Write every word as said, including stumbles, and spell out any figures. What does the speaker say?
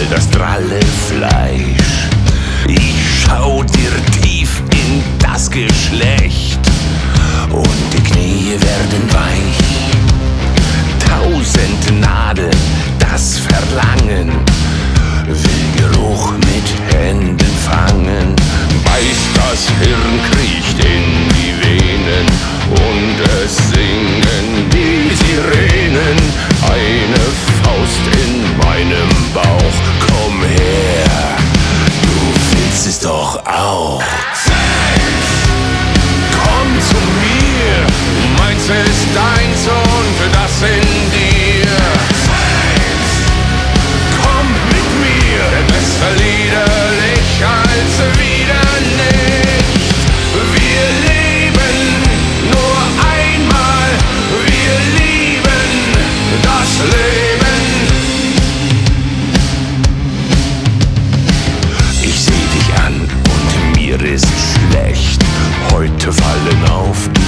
das dralle Fleisch. Ich schau dir tief in das Geschlecht und die Knie werden weich. Tausend Nadeln, das Verlangen will Geruch mit Händen fangen. Beißt das Hirn, kriecht in die Venen und es singen die Sirenen. Eine Faust in meinem Bauch, komm her, du willst es doch auch. Komm zu mir, du meinst es ist deins und das in dir. Komm mit mir, denn besser liederlich als wieder nicht. Wir leben nur einmal, wir lieben das Leben. Ich seh dich an und mir ist schlecht. Heute fallen auf